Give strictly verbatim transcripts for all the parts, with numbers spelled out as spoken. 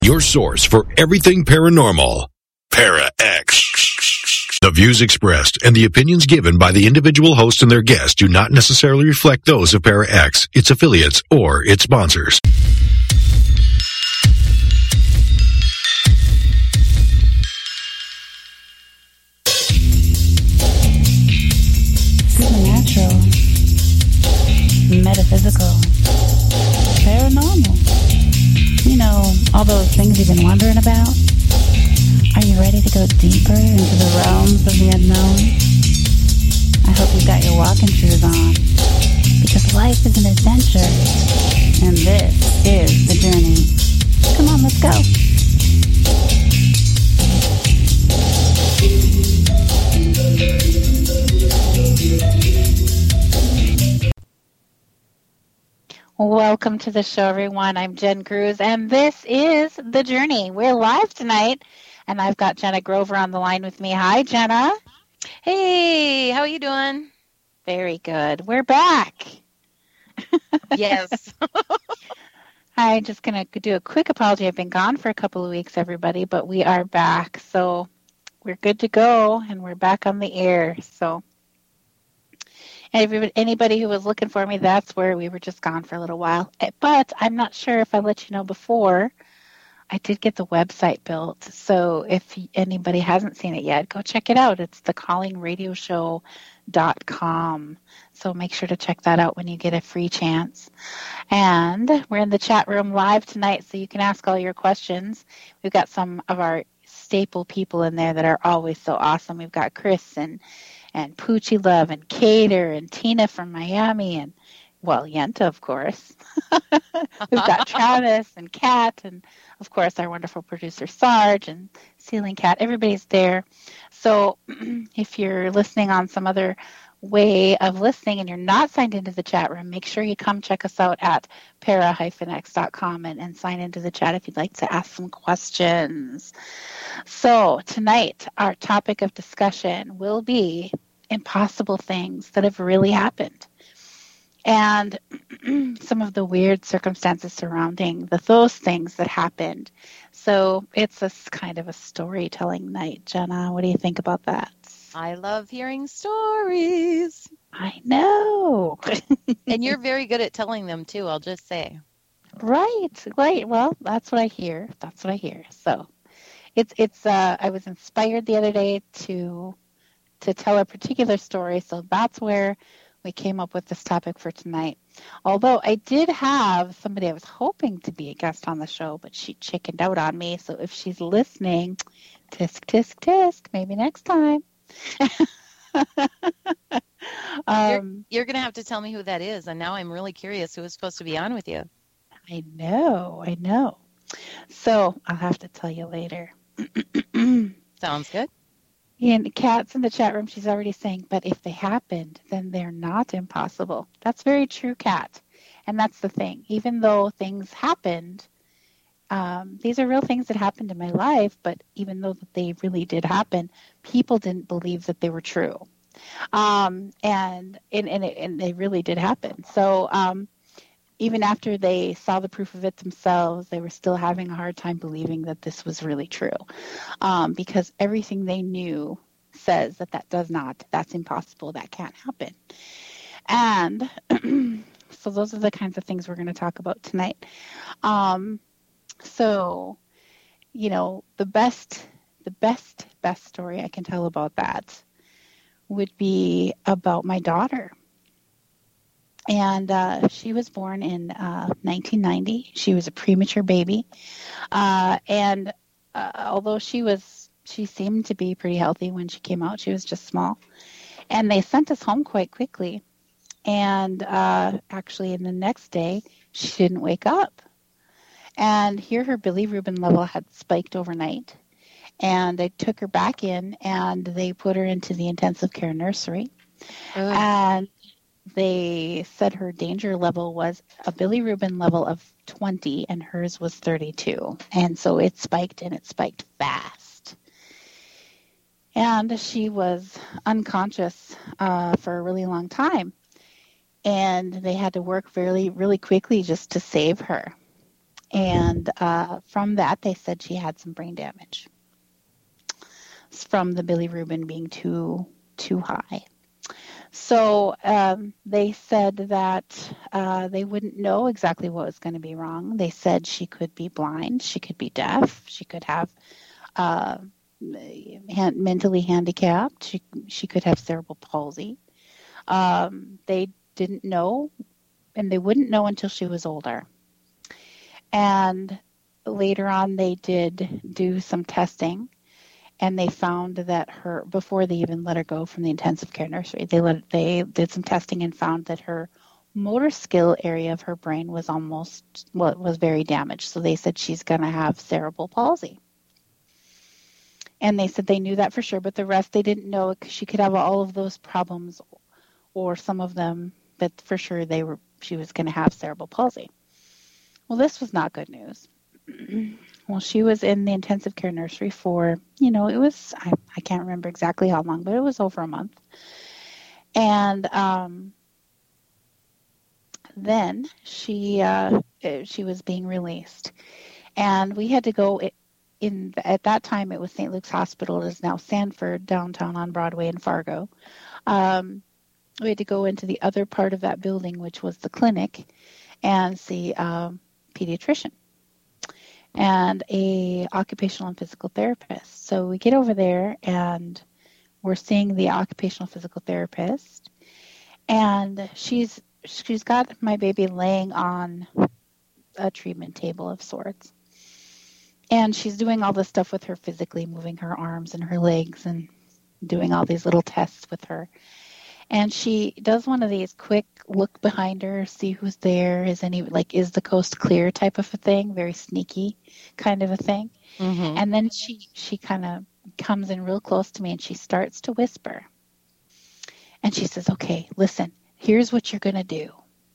Your source for everything paranormal. Para-X. The views expressed and the opinions given by the individual host and their guests do not necessarily reflect those of Para-X, its affiliates, or its sponsors. Supernatural, metaphysical, paranormal. You know, all those things you've been wondering about? Are you ready to go deeper into the realms of the unknown? I hope you've got your walking shoes on, because life is an adventure, and this is the journey. Come on, let's go. Welcome to the show, everyone. I'm Jen Cruz, and this is The Journey. We're live tonight, and I've got Jenna Grover on the line with me. Hi, Jenna. Hey, how are you doing? Very good. We're back. Yes. I'm just going to do a quick apology. I've been gone for a couple of weeks, everybody, but we are back. So we're good to go, and we're back on the air. So Everybody, anybody who was looking for me, that's where we were just gone for a little while. But I'm not sure if I let you know before, I did get the website built. So if anybody hasn't seen it yet, go check it out. It's the calling radio show dot com. So make sure to check that out when you get a free chance. And we're in the chat room live tonight, so you can ask all your questions. We've got some of our staple people in there that are always so awesome. We've got Chris and and Poochie Love and Cater and Tina from Miami and, well, Yenta, of course. We've got Travis and Kat and, of course, our wonderful producer Sarge and Ceiling Cat. Everybody's there. So if you're listening on some other way of listening and you're not signed into the chat room, make sure you come check us out at para dash x dot com and, and sign into the chat if you'd like to ask some questions. So tonight, our topic of discussion will be impossible things that have really happened and some of the weird circumstances surrounding the, those things that happened. So it's a kind of a storytelling night. Jenna, what do you think about that? I love hearing stories. I know. And you're very good at telling them, too, I'll just say. Right, right. Well, that's what I hear. That's what I hear. So it's, it's, uh, I was inspired the other day to, to tell a particular story. So that's where we came up with this topic for tonight. Although I did have somebody I was hoping to be a guest on the show, but she chickened out on me. So if she's listening, tisk, tisk, tisk, maybe next time. um, you're you're going to have to tell me who that is. And now I'm really curious who is supposed to be on with you. I know, I know. So I'll have to tell you later. Sounds good. And Kat's in the chat room. She's already saying, but if they happened, then they're not impossible. That's very true, Kat. And that's the thing. Even though things happened, um, these are real things that happened in my life, but even though they really did happen, people didn't believe that they were true. Um, and, and, and, it, and they really did happen. So um, even after they saw the proof of it themselves, they were still having a hard time believing that this was really true. Um, because everything they knew says that that does not, that's impossible, that can't happen. And so those are the kinds of things we're going to talk about tonight. Um, so, you know, the best, the best, best story I can tell about that would be about my daughter. And uh, she was born in uh, nineteen ninety. She was a premature baby. Uh, and uh, although she was, she seemed to be pretty healthy when she came out, she was just small. And they sent us home quite quickly. And uh, actually, in the next day, she didn't wake up. And here her bilirubin level had spiked overnight. And they took her back in, and they put her into the intensive care nursery. Oh. And they said her danger level was a bilirubin level of twenty, and hers was thirty-two. And so it spiked, and it spiked fast. And she was unconscious uh, for a really long time. And they had to work really, really quickly just to save her. And uh, from that, they said she had some brain damage from the bilirubin being too too high. So um, they said that uh, they wouldn't know exactly what was going to be wrong. They said she could be blind, she could be deaf, she could have uh, hand, mentally handicapped, she she could have cerebral palsy. Um, they didn't know, and they wouldn't know until she was older. And later on, they did do some testing. And they found that her, before they even let her go from the intensive care nursery, they let they did some testing and found that her motor skill area of her brain was almost, well, was very damaged. So they said she's going to have cerebral palsy. And they said they knew that for sure, but the rest they didn't know because she could have all of those problems or some of them, but for sure they were she was going to have cerebral palsy. Well, this was not good news. Well, she was in the intensive care nursery for, you know, it was, I, I can't remember exactly how long, but it was over a month. And um, then she uh, she was being released. And we had to go in, at that time it was Saint Luke's Hospital. It is now Sanford, downtown on Broadway in Fargo. Um, we had to go into the other part of that building, which was the clinic, and see a pediatrician and a occupational and physical therapist. So we get over there and we're seeing the occupational physical therapist, and she's she's got my baby laying on a treatment table of sorts. And she's doing all this stuff with her physically, moving her arms and her legs and doing all these little tests with her. And she does one of these quick look behind her, see who's there, is any, like, is the coast clear type of a thing, very sneaky kind of a thing. Mm-hmm. And then she, she kind of comes in real close to me and she starts to whisper. And she says, okay, listen, here's what you're going to do.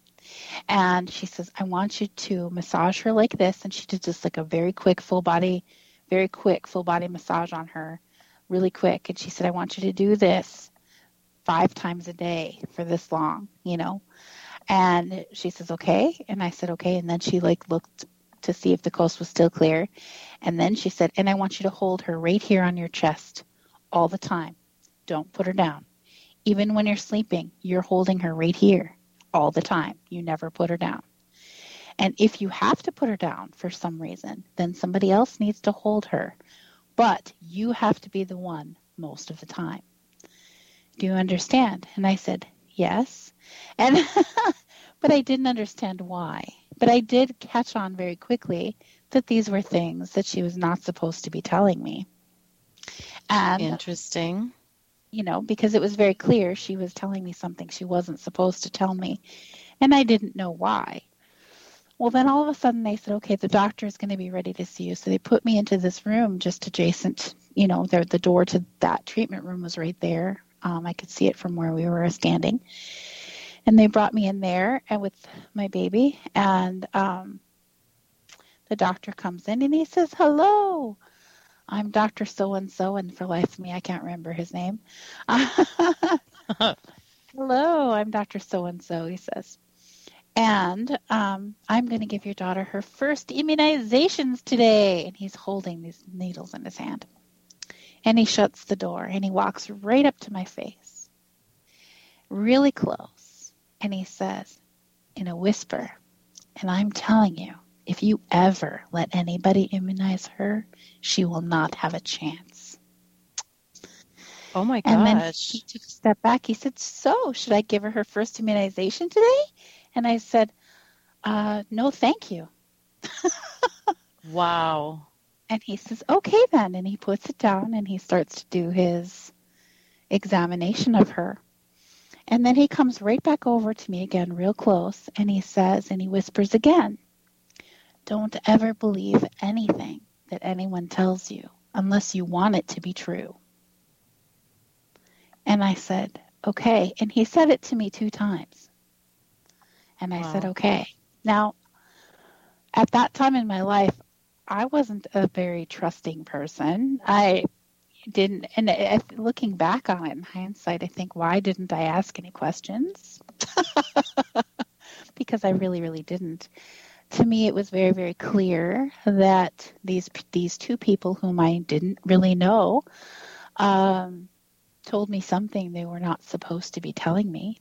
And she says, I want you to massage her like this. And she did just like a very quick full body, very quick full body massage on her, really quick. And she said, I want you to do this five times a day for this long, you know. And she says, okay. And I said, okay. And then she like looked to see if the coast was still clear. And then she said, and I want you to hold her right here on your chest all the time. Don't put her down. Even when you're sleeping, you're holding her right here all the time. You never put her down. And if you have to put her down for some reason, then somebody else needs to hold her. But you have to be the one most of the time. Do you understand? And I said, yes. And but I didn't understand why. But I did catch on very quickly that these were things that she was not supposed to be telling me. And, interesting. You know, because it was very clear she was telling me something she wasn't supposed to tell me. And I didn't know why. Well, then all of a sudden they said, okay, the doctor is going to be ready to see you. So they put me into this room just adjacent, you know, the, the door to that treatment room was right there. Um, I could see it from where we were standing. And they brought me in there and with my baby. And um, the doctor comes in and he says, hello, I'm Doctor So-and-so. And for life of me, I can't remember his name. Hello, I'm Doctor So-and-so, he says. And um, I'm going to give your daughter her first immunizations today. And he's holding these needles in his hand. And he shuts the door and he walks right up to my face, really close. And he says in a whisper, and I'm telling you, if you ever let anybody immunize her, she will not have a chance. Oh my gosh. And then he took a step back. He said, so should I give her her first immunization today? And I said, uh, no, thank you. Wow. And he says, okay then. And he puts it down and he starts to do his examination of her. And then he comes right back over to me again real close. And he says, and he whispers again, don't ever believe anything that anyone tells you unless you want it to be true. And I said, okay. And he said it to me two times. And I wow. said, okay. Now, at that time in my life, I wasn't a very trusting person. I didn't, and if, looking back on it in hindsight, I think, why didn't I ask any questions? Because I really, really didn't. to me, it was very, very clear that these these two people whom I didn't really know um, told me something they were not supposed to be telling me.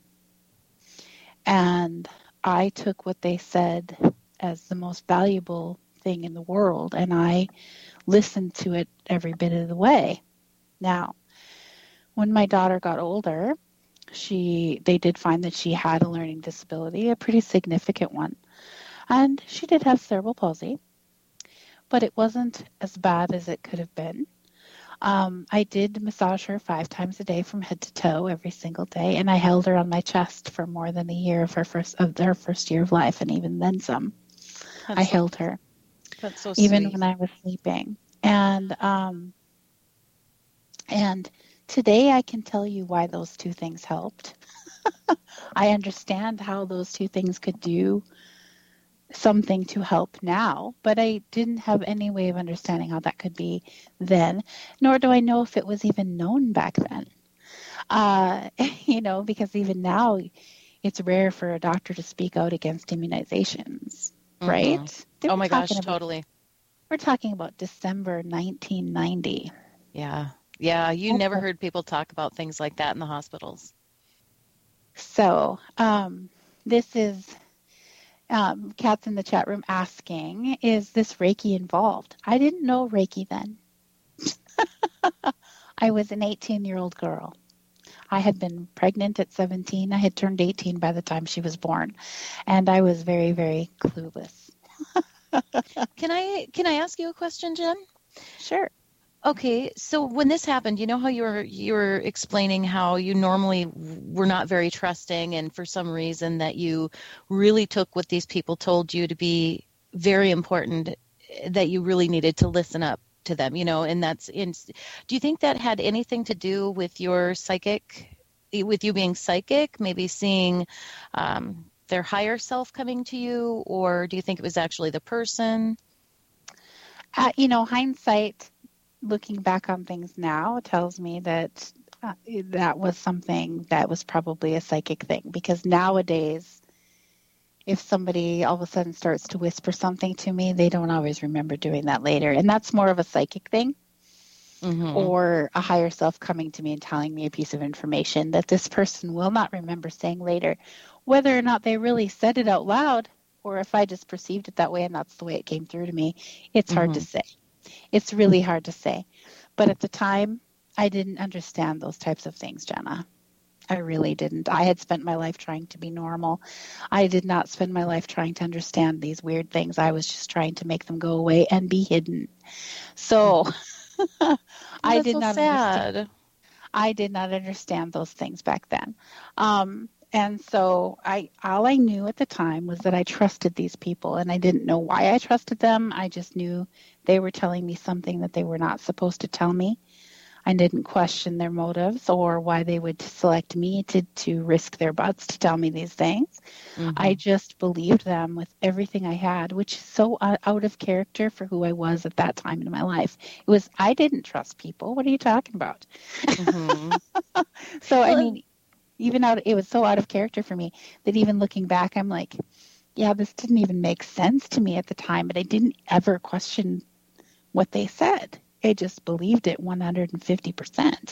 And I took what they said as the most valuable thing in the world, and I listened to it every bit of the way. Now, when my daughter got older, she they did find that she had a learning disability, a pretty significant one. And she did have cerebral palsy, but it wasn't as bad as it could have been. Um, I did massage her five times a day from head to toe every single day, and I held her on my chest for more than a year of her first of her first year of life, and even then some. That's I so, held her, that's so even sweet. when I was sleeping. And um, and today I can tell you why those two things helped. I understand how those two things could do something to help now, but I didn't have any way of understanding how that could be then, nor do I know if it was even known back then. Uh, you know, because even now it's rare for a doctor to speak out against immunizations, mm-hmm. right? They oh my gosh, about, totally. We're talking about December nineteen ninety. Yeah. Yeah, you okay. never heard people talk about things like that in the hospitals. So, um, this is Um, Kat's in the chat room asking, is this Reiki involved? I didn't know Reiki then. I was an eighteen-year-old girl. I had been pregnant at seventeen. I had turned eighteen by the time she was born. And I was very, very clueless. Can I can I ask you a question, Jen? Sure. Okay, so when this happened, you know how you were you were explaining how you normally were not very trusting, and for some reason that you really took what these people told you to be very important, that you really needed to listen up to them, you know, and that's in. Do you think that had anything to do with your psychic, with you being psychic, maybe seeing um, their higher self coming to you, or do you think it was actually the person? Uh, you know, hindsight. Looking back on things now tells me that uh, that was something that was probably a psychic thing, because nowadays if somebody all of a sudden starts to whisper something to me, they don't always remember doing that later, and that's more of a psychic thing, mm-hmm. or a higher self coming to me and telling me a piece of information that this person will not remember saying later, whether or not they really said it out loud or if I just perceived it that way and that's the way it came through to me. It's mm-hmm. hard to say. It's really hard to say. But at the time, I didn't understand those types of things, Jenna. I really didn't. I had spent my life trying to be normal. I did not spend my life trying to understand these weird things. I was just trying to make them go away and be hidden. So oh, I did so not sad. understand. I did not understand those things back then. Um, and so I, all I knew at the time was that I trusted these people, and I didn't know why I trusted them. I just knew they were telling me something that they were not supposed to tell me. I didn't question their motives or why they would select me to, to risk their butts to tell me these things. Mm-hmm. I just believed them with everything I had, which is so out of character for who I was at that time in my life. It was, I didn't trust people. What are you talking about? Mm-hmm. so, well, I mean, even out, it was so out of character for me that even looking back, I'm like, yeah, this didn't even make sense to me at the time, but I didn't ever question what they said. I just believed it one hundred fifty percent.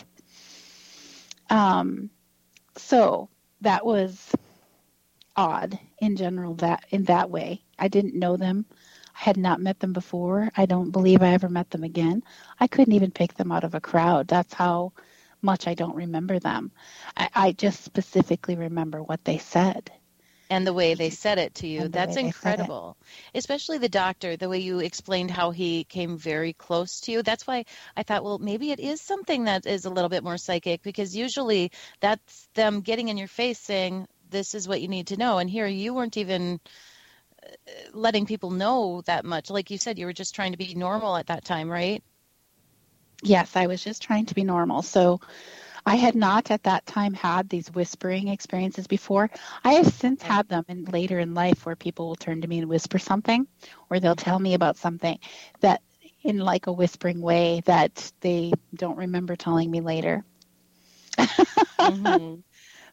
Um, so that was odd in general, that in that way. I didn't know them. I had not met them before. I don't believe I ever met them again. I couldn't even pick them out of a crowd. That's how much I don't remember them. I, I just specifically remember what they said. And the way they said it to you. That's incredible. Especially the doctor, the way you explained how he came very close to you. That's why I thought, well, maybe it is something that is a little bit more psychic, because usually that's them getting in your face saying, this is what you need to know. And here you weren't even letting people know that much. Like you said, you were just trying to be normal at that time, right? Yes, I was just trying to be normal. So I had not at that time had these whispering experiences before. I have since had them in later in life where people will turn to me and whisper something, or they'll tell me about something that in like a whispering way that they don't remember telling me later. Mm-hmm.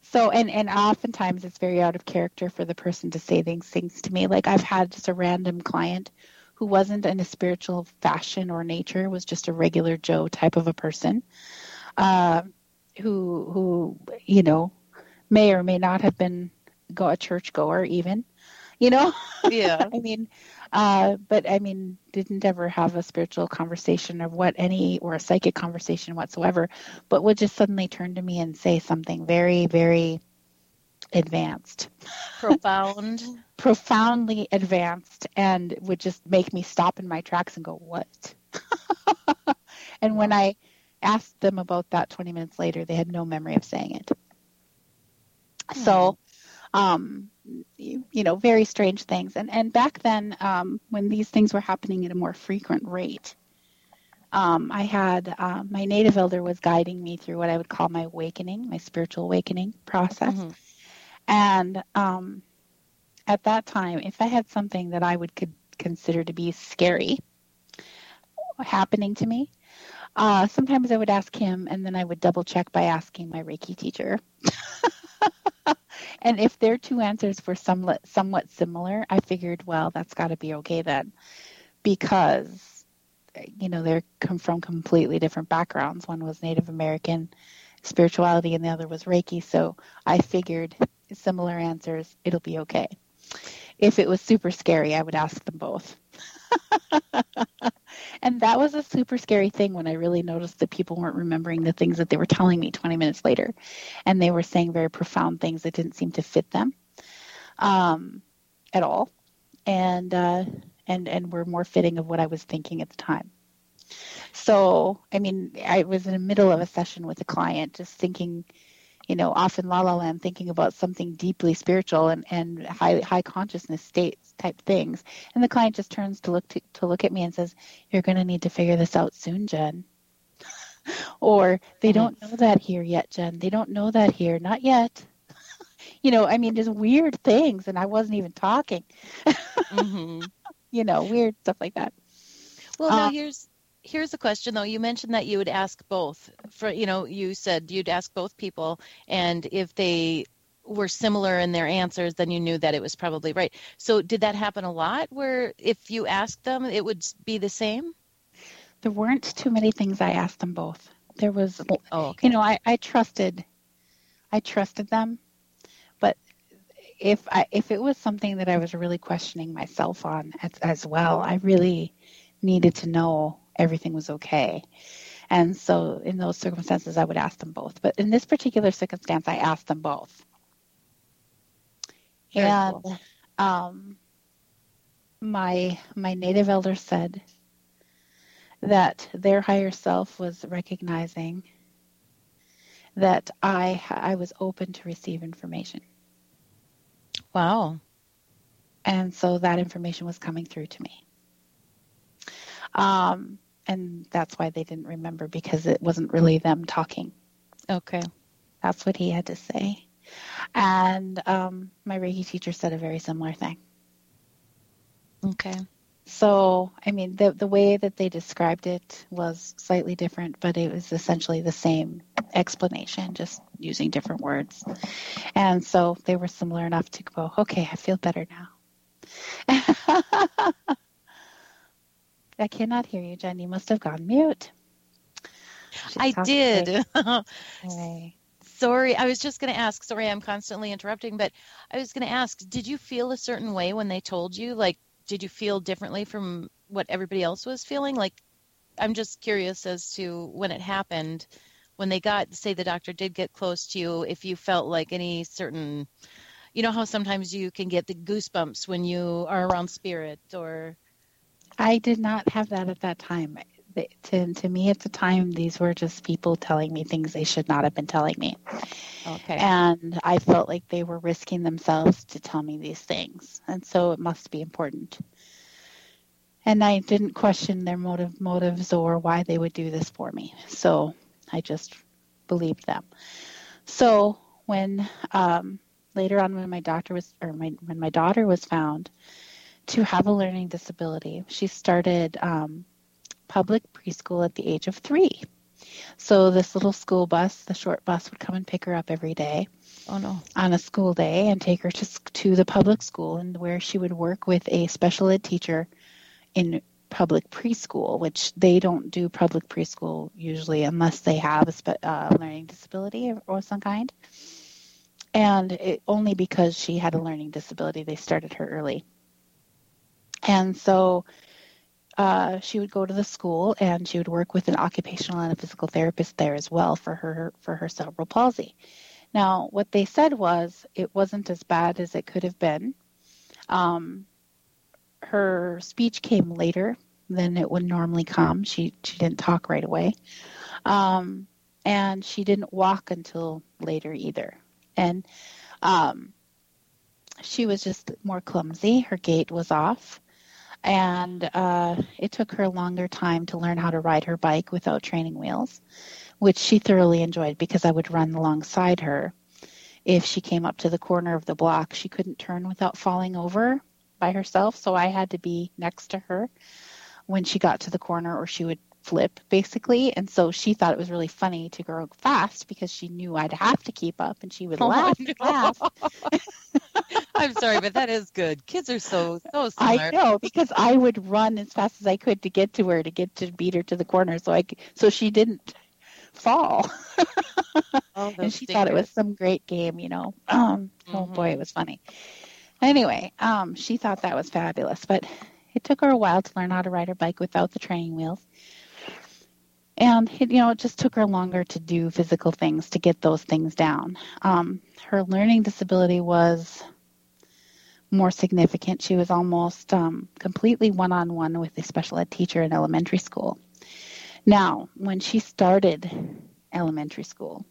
So, and, and oftentimes it's very out of character for the person to say things, things to me. Like I've had just a random client who wasn't in a spiritual fashion or nature, was just a regular Joe type of a person, uh, who, who, you know, may or may not have been go a church goer even, you know? Yeah. I mean, uh, but I mean, didn't ever have a spiritual conversation or what any, or a psychic conversation whatsoever, but would just suddenly turn to me and say something very, very advanced. Profound. Profoundly advanced, and would just make me stop in my tracks and go, what? And when I asked them about that twenty minutes later, they had no memory of saying it. Hmm. So, um, you, you know, very strange things. And and back then, um, when these things were happening at a more frequent rate, um, I had uh, my native elder was guiding me through what I would call my awakening, my spiritual awakening process. Mm-hmm. And um, at that time, if I had something that I would could consider to be scary happening to me, uh, sometimes I would ask him, and then I would double check by asking my Reiki teacher. And if their two answers were somewhat, somewhat similar, I figured, well, that's got to be okay then, because, you know, they're come from completely different backgrounds. One was Native American spirituality and the other was Reiki. So I figured similar answers, it'll be okay. If it was super scary, I would ask them both. And that was a super scary thing when I really noticed that people weren't remembering the things that they were telling me twenty minutes later. And they were saying very profound things that didn't seem to fit them um, at all. And, uh, and, and were more fitting of what I was thinking at the time. So, I mean, I was in the middle of a session with a client just thinking, you know, off in La La Land, thinking about something deeply spiritual and, and high high consciousness states type things. And the client just turns to look to, to look at me and says, "You're going to need to figure this out soon, Jen." Or, "They mm-hmm. don't know that here yet, Jen. They don't know that here. Not yet." You know, I mean, just weird things. And I wasn't even talking. Mm-hmm. You know, weird stuff like that. Well, now um, here's... Here's a question, though. You mentioned that you would ask both. For you know, you said you'd ask both people, and if they were similar in their answers, then you knew that it was probably right. So did that happen a lot, where if you asked them, it would be the same? There weren't too many things I asked them both. There was, oh, okay. you know, I, I trusted, I trusted them, but if I if it was something that I was really questioning myself on as, as well, I really needed to know everything was okay. And so in those circumstances, I would ask them both. But in this particular circumstance, I asked them both. Very and cool. um, my my native elder said that their higher self was recognizing that I I was open to receive information. Wow. And so that information was coming through to me. Um, and that's why they didn't remember, because it wasn't really them talking. Okay. That's what he had to say. And um, my Reiki teacher said a very similar thing. Okay. So, I mean, the the way that they described it was slightly different, but it was essentially the same explanation, just using different words. And so they were similar enough to go, okay, I feel better now. I cannot hear you, Jen. You must have gone mute. She's I did. Okay. Sorry, I was just going to ask. Sorry, I'm constantly interrupting, but I was going to ask, did you feel a certain way when they told you? Like, did you feel differently from what everybody else was feeling? Like, I'm just curious as to when it happened, when they got, say the doctor did get close to you, if you felt like any certain, you know how sometimes you can get the goosebumps when you are around spirit, or... I did not have that at that time. To, to me at the time, these were just people telling me things they should not have been telling me. Okay. And I felt like they were risking themselves to tell me these things. And so it must be important. And I didn't question their motive, motives or why they would do this for me. So I just believed them. So when um, later on when my doctor was, or my, when my daughter was found to have a learning disability, she started um, public preschool at the age of three. So this little school bus, the short bus, would come and pick her up every day. Oh, no. On a school day and take her to to the public school, and where she would work with a special ed teacher in public preschool, which they don't do public preschool usually unless they have a spe- uh, learning disability of, of some kind. And it, only because she had a learning disability, they started her early. And so uh, she would go to the school, and she would work with an occupational and a physical therapist there as well for her for her cerebral palsy. Now, what they said was it wasn't as bad as it could have been. Um, her speech came later than it would normally come. She she didn't talk right away. Um, and she didn't walk until later either. And um, she was just more clumsy. Her gait was off. And uh, it took her a longer time to learn how to ride her bike without training wheels, which she thoroughly enjoyed because I would run alongside her. If she came up to the corner of the block, she couldn't turn without falling over by herself, so I had to be next to her when she got to the corner, or she would flip, basically. And so she thought it was really funny to go fast because she knew I'd have to keep up, and she would Oh, laugh no. and laugh. I'm sorry, but that is good. Kids are so, so smart. I know, because I would run as fast as I could to get to her, to get to beat her to the corner, so I could, so she didn't fall. Oh, And she thought it was some great game, you know. Um, mm-hmm. Oh boy, it was funny. Anyway, um, she thought that was fabulous, but it took her a while to learn how to ride her bike without the training wheels. And it, you know, it just took her longer to do physical things, to get those things down. Um, her learning disability was more significant. She was almost um, completely one-on-one with a special ed teacher in elementary school. Now, when she started elementary school,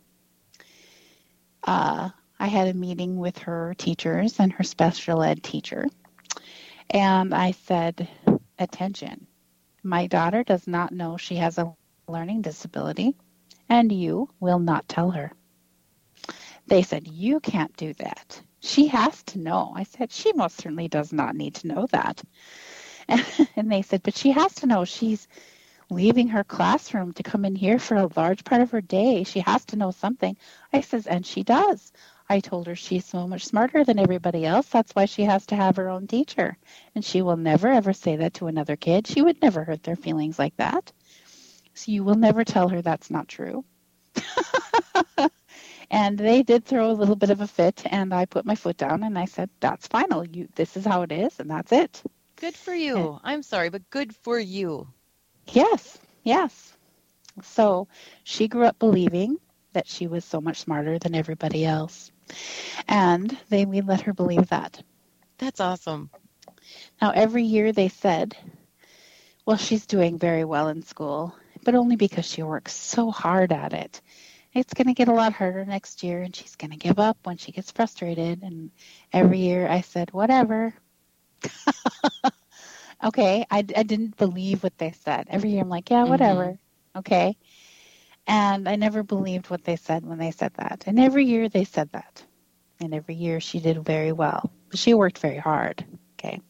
uh, I had a meeting with her teachers and her special ed teacher, and I said, attention, my daughter does not know she has a learning disability, and you will not tell her. They said, you can't do that. She has to know. I said, she most certainly does not need to know that. And they said, but she has to know. She's leaving her classroom to come in here for a large part of her day. She has to know something. I says, and she does. I told her she's so much smarter than everybody else. That's why she has to have her own teacher. And she will never, ever say that to another kid. She would never hurt their feelings like that. So you will never tell her that's not true. And they did throw a little bit of a fit, and I put my foot down, and I said, that's final. You, this is how it is, and that's it. Good for you. And, I'm sorry, but good for you. Yes, yes. So she grew up believing that she was so much smarter than everybody else. And they we let her believe that. That's awesome. Now, every year they said, well, she's doing very well in school, but only because she works so hard at it. It's going to get a lot harder next year, and she's going to give up when she gets frustrated. And every year I said, whatever. Okay, I, I didn't believe what they said. Every year I'm like, yeah, whatever. Mm-hmm. Okay. And I never believed what they said when they said that. And every year they said that. And every year she did very well. But she worked very hard. Okay.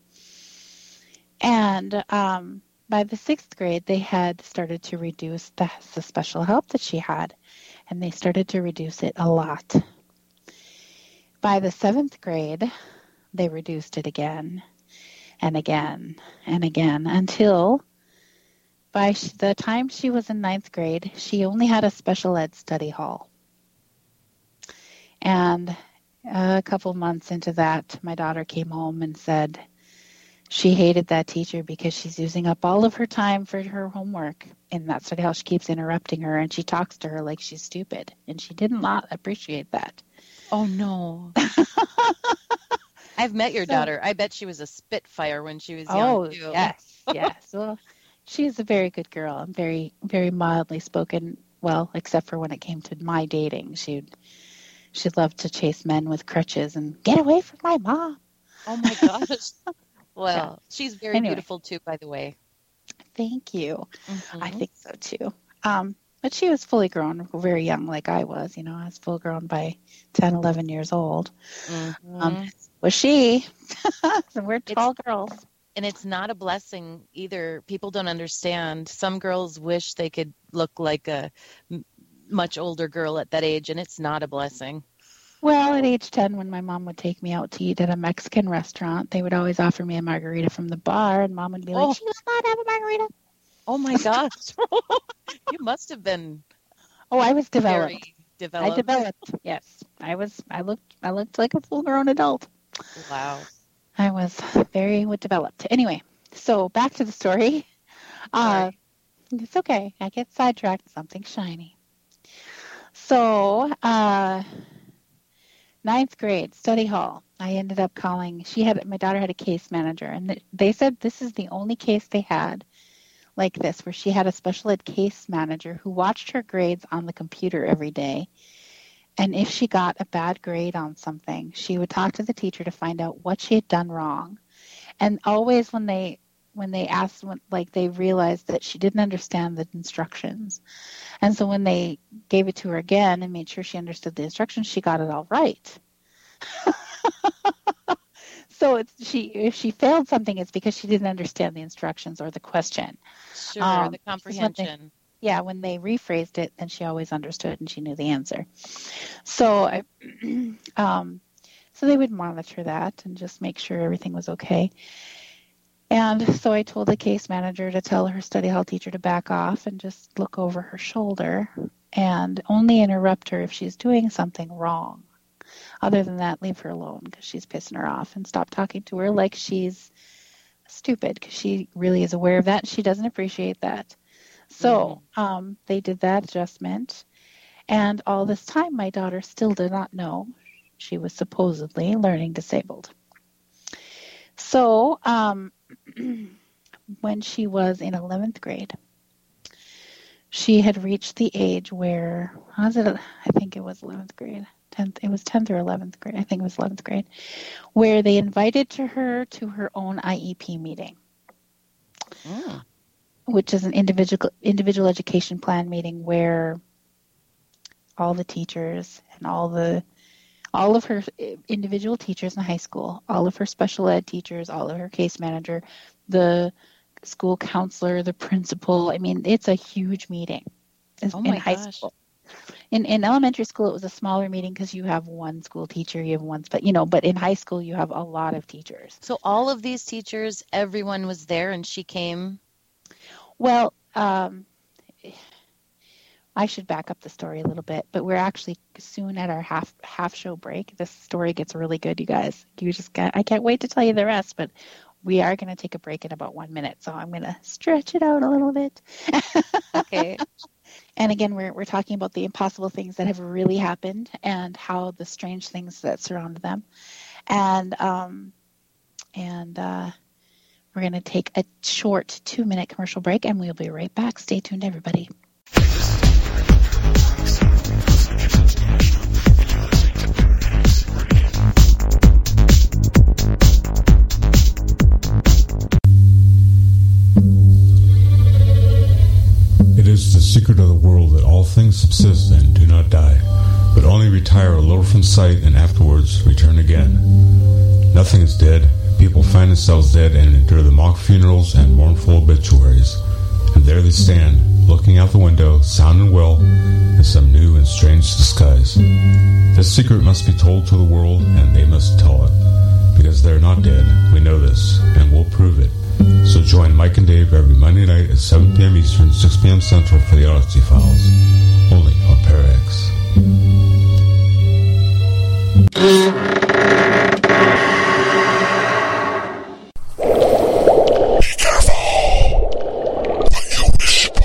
And um, by the sixth grade, they had started to reduce the, the special help that she had. And they started to reduce it a lot. By the seventh grade, they reduced it again and again and again until by the time she was in ninth grade, she only had a special ed study hall. And a couple months into that, my daughter came home and said she hated that teacher because she's using up all of her time for her homework in that study hall. She keeps interrupting her, and she talks to her like she's stupid, and she did not appreciate that. Oh, no. I've met your so, daughter. I bet she was a spitfire when she was young, oh, too. Oh, yes, yes. Well, she's a very good girl. I'm very, very mildly spoken, well, except for when it came to my dating. She'd, she'd love to chase men with crutches and get away from my mom. Oh, my gosh. Well, yeah. She's very anyway. beautiful, too, by the way. Thank you. Mm-hmm. I think so, too. Um, but she was fully grown, very young like I was. You know, I was full grown by ten, eleven years old. Mm-hmm. Um, was she? So we're tall it's, girls. And it's not a blessing either. People don't understand. Some girls wish they could look like a m- much older girl at that age, and it's not a blessing. Well, at age ten, when my mom would take me out to eat at a Mexican restaurant, they would always offer me a margarita from the bar, and Mom would be like, Oh. she does not have a margarita. Oh, my gosh. You must have been Oh, I was developed. very developed. I developed. Yes, I was. I looked. I looked like a full-grown adult. Wow. I was very developed. Anyway, so back to the story. Uh, it's okay. I get sidetracked. Something shiny. So, uh, ninth grade study hall. I ended up calling. She had my daughter had a case manager, and they said this is the only case they had like this, where she had a special ed case manager who watched her grades on the computer every day. And if she got a bad grade on something, she would talk to the teacher to find out what she had done wrong. And always when they when they asked, when, like they realized that she didn't understand the instructions. And so when they gave it to her again and made sure she understood the instructions, she got it all right. So it's she if she failed something, it's because she didn't understand the instructions or the question. Sure, Um, the comprehension. Yeah, when they rephrased it, then she always understood and she knew the answer. So I, um, so they would monitor that and just make sure everything was okay. And so I told the case manager to tell her study hall teacher to back off and just look over her shoulder and only interrupt her if she's doing something wrong. Other than that, leave her alone because she's pissing her off, and stop talking to her like she's stupid, because she really is aware of that. She doesn't appreciate that. So um, they did that adjustment, and all this time my daughter still did not know she was supposedly learning disabled. So um, when she was in eleventh grade, she had reached the age where, how was it? I think it was eleventh grade. tenth, it was tenth or eleventh grade. I think it was eleventh grade, where they invited to her to her own I E P meeting. Oh. Which is an individual individual education plan meeting where all the teachers and all the all of her individual teachers in high school, all of her special ed teachers, all of her case manager, the school counselor, the principal. I mean, it's a huge meeting. It's Oh my in high gosh. school. In in elementary school, it was a smaller meeting because you have one school teacher, you have one, but you know, but in high school, you have a lot of teachers. So all of these teachers, everyone was there, and she came. Well, um, I should back up the story a little bit, but we're actually soon at our half half show break. This story gets really good, you guys. You just got, I can't wait to tell you the rest, but we are going to take a break in about one minute, so I'm going to stretch it out a little bit. Okay. And again, we're we're talking about the impossible things that have really happened and how the strange things that surround them, and um, and uh, we're going to take a short two-minute commercial break, and we'll be right back. Stay tuned, everybody. It is the secret of the world that all things subsist and do not die, but only retire a little from sight and afterwards return again. Nothing is dead. People find themselves dead and endure the mock funerals and mournful obituaries. And there they stand, looking out the window, sound and well, in some new and strange disguise. This secret must be told to the world, and they must tell it. Because they're not dead, we know this, and we'll prove it. So join Mike and Dave every Monday night at seven p.m. Eastern, six p.m. Central for the Odyssey Files. Only on Parax. Be careful what you whisper.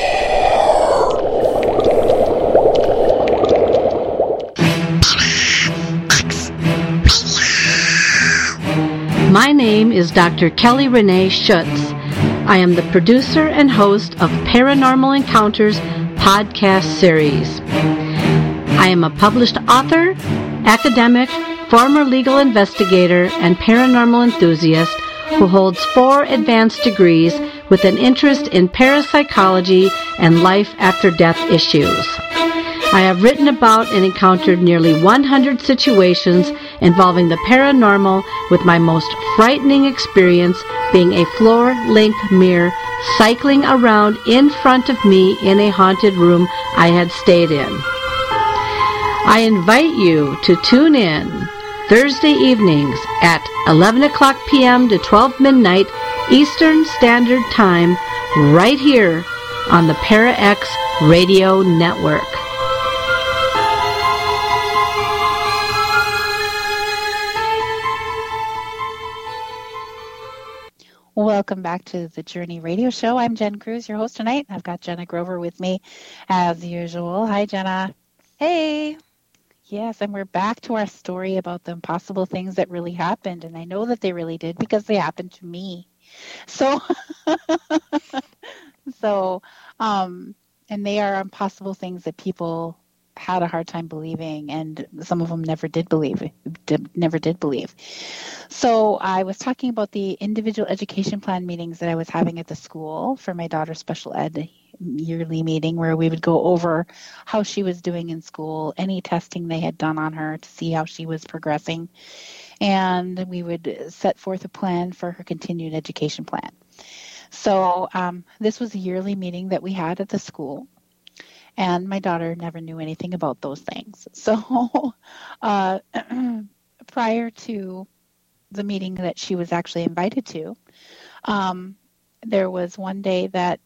My name is Doctor Kelly Renee Schutz. I am the producer and host of Paranormal Encounters podcast series. I am a published author, academic, former legal investigator, and paranormal enthusiast who holds four advanced degrees with an interest in parapsychology and life after death issues. I have written about and encountered nearly one hundred situations involving the paranormal, with my most frightening experience being a floor-length mirror cycling around in front of me in a haunted room I had stayed in. I invite you to tune in Thursday evenings at eleven o'clock p.m. to twelve midnight Eastern Standard Time right here on the ParaX Radio Network. Welcome back to the Journey Radio Show. I'm Jen Cruz, your host tonight. I've got Jenna Grover with me as usual. Hi, Jenna. Hey. Yes, and we're back to our story about the impossible things that really happened, and I know that they really did because they happened to me. So, so, um, and they are impossible things that people had a hard time believing, and some of them never did believe, did, never did believe. So I was talking about the individual education plan meetings that I was having at the school for my daughter's special ed yearly meeting, where we would go over how she was doing in school, any testing they had done on her to see how she was progressing, and we would set forth a plan for her continued education plan. So um, this was a yearly meeting that we had at the school. And my daughter never knew anything about those things. So uh, prior to the meeting that she was actually invited to, um, there was one day that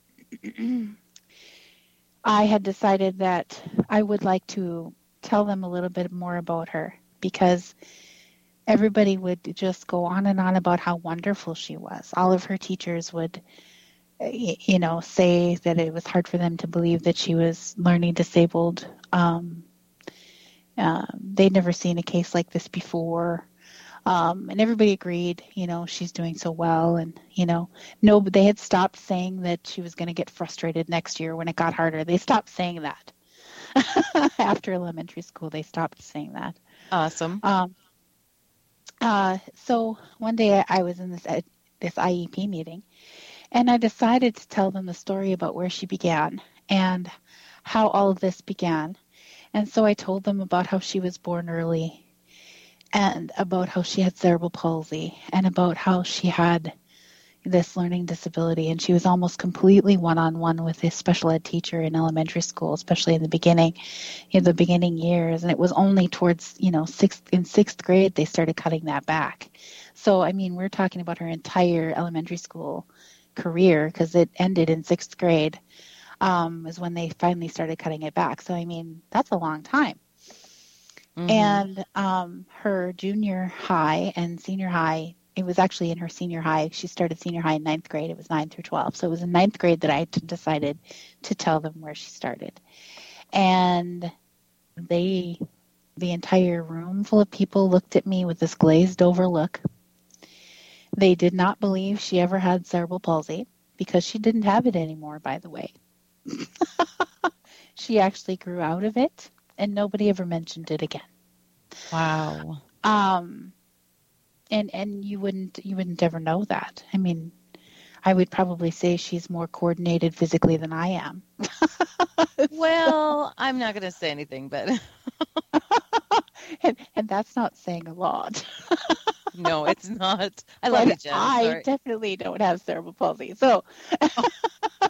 I had decided that I would like to tell them a little bit more about her, because everybody would just go on and on about how wonderful she was. All of her teachers would, you know, say that it was hard for them to believe that she was learning disabled. Um, uh, they'd never seen a case like this before. Um, and everybody agreed, you know, she's doing so well. And, you know, no, but they had stopped saying that she was going to get frustrated next year when it got harder. They stopped saying that. After elementary school, they stopped saying that. Awesome. Um, uh, so one day I was in this, uh, this I E P meeting, and I decided to tell them the story about where she began and how all of this began. And so I told them about how she was born early, and about how she had cerebral palsy, and about how she had this learning disability, and she was almost completely one-on-one with a special ed teacher in elementary school, especially in the beginning, in the beginning years. And it was only towards, you know, sixth in sixth grade they started cutting that back. So, I mean, we're talking about her entire elementary school career, because it ended in sixth grade, um, is when they finally started cutting it back. So, I mean, that's a long time. Mm-hmm. And um, her junior high and senior high, it was actually in her senior high. She started senior high in ninth grade. It was nine through twelve. So it was in ninth grade that I t- decided to tell them where she started. And they, the entire room full of people looked at me with this glazed over look. They did not believe she ever had cerebral palsy, because she didn't have it anymore, by the way. She actually grew out of it, and nobody ever mentioned it again. Wow. Um, and and you wouldn't you wouldn't ever know that. I mean, I would probably say she's more coordinated physically than I am. Well, I'm not going to say anything, but and, and that's not saying a lot. No, it's not. I love it, Jen. I Sorry. definitely don't have cerebral palsy. So, oh.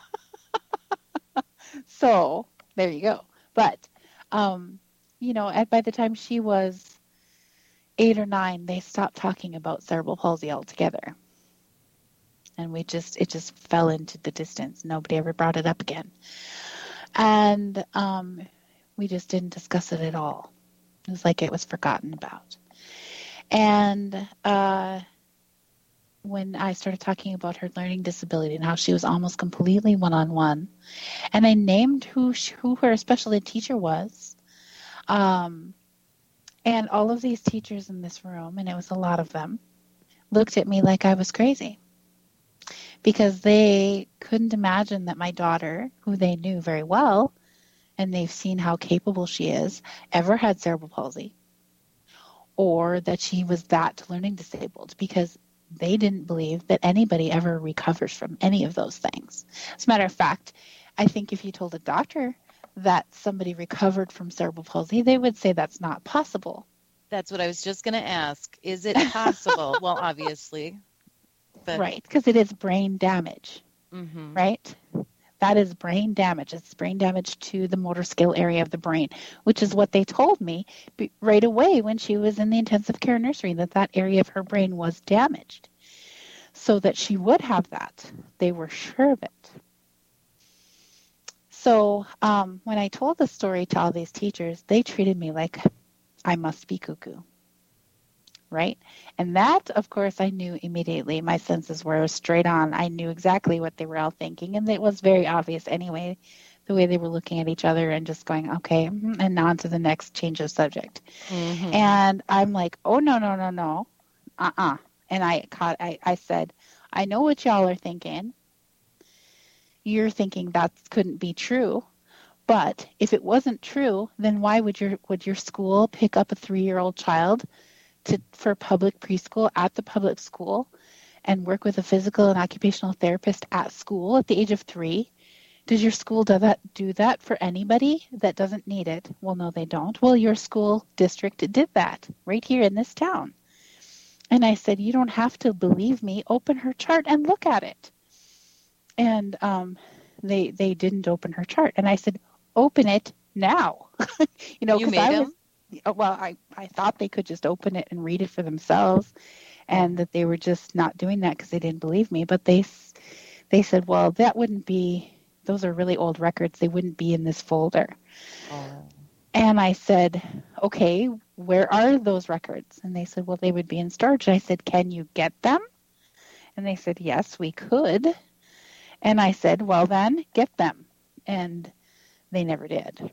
So there you go. But, um, you know, at, by the time she was eight or nine, they stopped talking about cerebral palsy altogether. And we just, it just fell into the distance. Nobody ever brought it up again. And um, we just didn't discuss it at all. It was like it was forgotten about. And uh, when I started talking about her learning disability and how she was almost completely one-on-one, and I named who she, who her special ed teacher was, um, and all of these teachers in this room, and it was a lot of them, looked at me like I was crazy, because they couldn't imagine that my daughter, who they knew very well, and they've seen how capable she is, ever had cerebral palsy, or that she was that learning disabled, because they didn't believe that anybody ever recovers from any of those things. As a matter of fact, I think if you told a doctor that somebody recovered from cerebral palsy, they would say that's not possible. That's what I was just going to ask. Is it possible? Well, obviously. But... Right, because it is brain damage, mm-hmm. right? That is brain damage. It's brain damage to the motor skill area of the brain, which is what they told me right away when she was in the intensive care nursery, that that area of her brain was damaged. So that she would have that. They were sure of it. So um, when I told the story to all these teachers, they treated me like I must be cuckoo, right? And that, of course, I knew immediately. My senses were straight on. I knew exactly what they were all thinking, and it was very obvious anyway, the way they were looking at each other and just going, okay, and on to the next change of subject. Mm-hmm. And I'm like, oh, no, no, no, no, uh-uh. And I caught, I, I said, I know what y'all are thinking. You're thinking that couldn't be true. But if it wasn't true, then why would your would your school pick up a three-year-old child to for public preschool at the public school and work with a physical and occupational therapist at school at the age of three? Does your school do that do that for anybody that doesn't need it? Well, no, they don't. Well, your school district did that right here in this town. And I said, you don't have to believe me. Open her chart and look at it. And um, they they didn't open her chart. And I said, open it now. you know, because I them? was, well, I, I thought they could just open it and read it for themselves, and that they were just not doing that because they didn't believe me. But they, they said, well, that wouldn't be, those are really old records. They wouldn't be in this folder. Oh. And I said, okay, where are those records? And they said, well, they would be in storage. And I said, can you get them? And they said, yes, we could. And I said, well, then get them. And they never did.